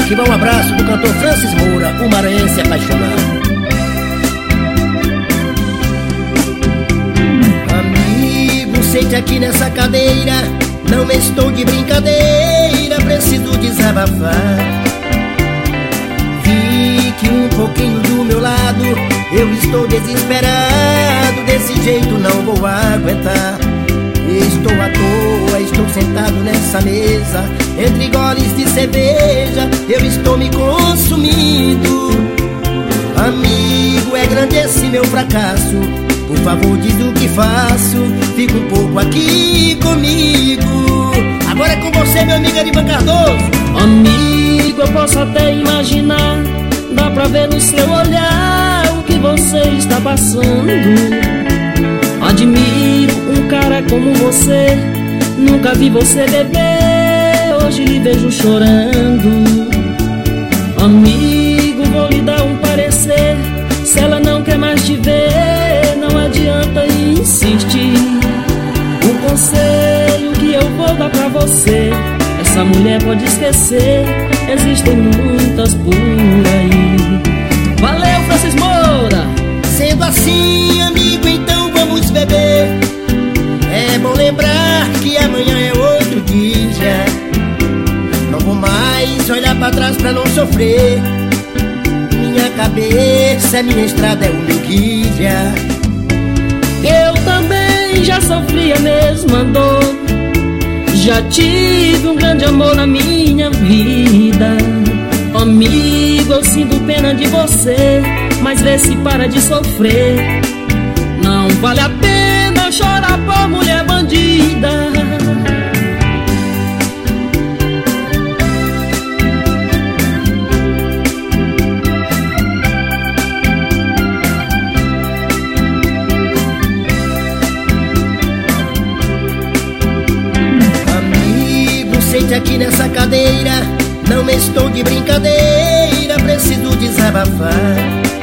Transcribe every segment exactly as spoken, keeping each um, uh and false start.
Aqui vai um abraço do cantor Francis Moura, o maranhense apaixonado. Amigo, sente aqui nessa cadeira, não estou de brincadeira, preciso desabafar. Fique um pouquinho do meu lado, eu estou desesperado, desse jeito não vou aguentar. Estou à toa, estou sentado nessa mesa, entre goles de cerveja, eu estou me consumindo. Amigo, é grande esse meu fracasso, por favor diz o que faço, fica um pouco aqui comigo. Agora é com você, meu amigo Arivan Cardoso. Amigo, eu posso até imaginar, dá pra ver no seu olhar o que você está passando. Admiro um cara como você, nunca vi você beber, hoje lhe vejo chorando. Amigo, vou lhe dar um parecer, se ela não quer mais te ver, não adianta insistir. Um conselho que eu vou dar pra você, essa mulher pode esquecer, existem muitas por aí. Valeu, Francis Moura! Sendo assim, amigo, então vamos beber. É bom lembrar que amanhã é outro dia. Não vou mais olhar pra trás pra não sofrer. Minha cabeça é minha estrada, é o meu guia. Eu também já sofri a mesma dor, já tive um grande amor na minha vida. Amigo, eu sinto pena de você, mas vê se para de sofrer. Não vale a pena chorar por mulher bandida. Amigo, sente aqui nessa cadeira, não estou de brincadeira, preciso desabafar.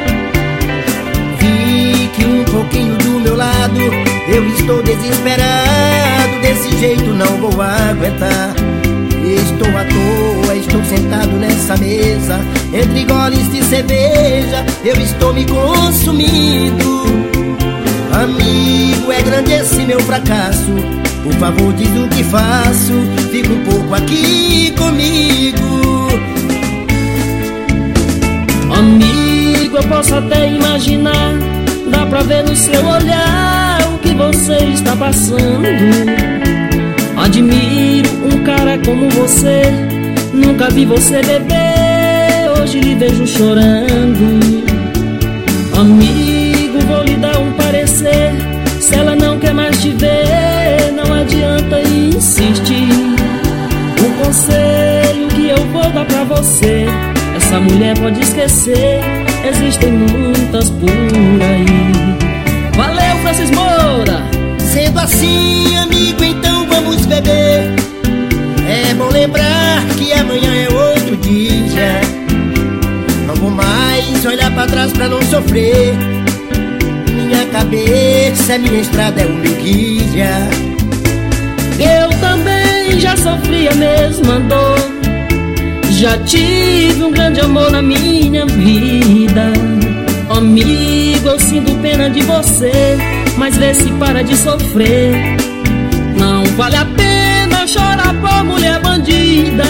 Fique um pouquinho do meu lado, eu estou desesperado, desse jeito não vou aguentar. Estou à toa, estou sentado nessa mesa, entre goles de cerveja, eu estou me consumindo. Amigo, é grande esse meu fracasso, por favor diz o que faço, fica um pouco aqui comigo. Amigo, eu posso até imaginar, dá pra ver no seu olhar o que você está passando. Admiro um cara como você, nunca vi você beber, hoje lhe vejo chorando. Amigo, vou lhe dar um parecer, se ela não quer mais te ver, não adianta insistir. Um conselho que eu vou dar pra você, essa mulher pode esquecer, existem muitas por aí. Valeu, Francis Moura! Sendo assim, amigo, então vamos beber. É bom lembrar que amanhã é outro dia. Não vou mais olhar pra trás pra não sofrer. Minha cabeça é minha estrada, é o meu guia. Eu também já sofri a mesma dor, já tive um grande amor na minha vida. Amigo, eu sinto pena de você, mas vê se para de sofrer. Não vale a pena chorar por mulher bandida.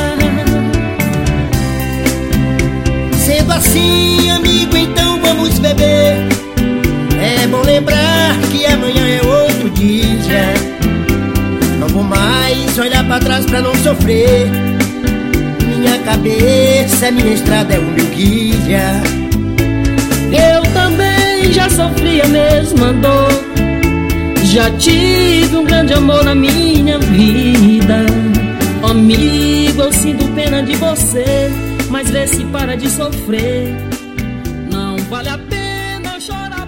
Sendo assim, amigo, então vamos beber. É bom lembrar que amanhã é outro dia. Não vou mais olhar pra trás pra não sofrer. Minha cabeça é minha estrada, é o meu guia. Eu também já sofri a mesma dor, já tive um grande amor na minha vida. Amigo, eu sinto pena de você, mas vê se para de sofrer. Não vale a pena chorar.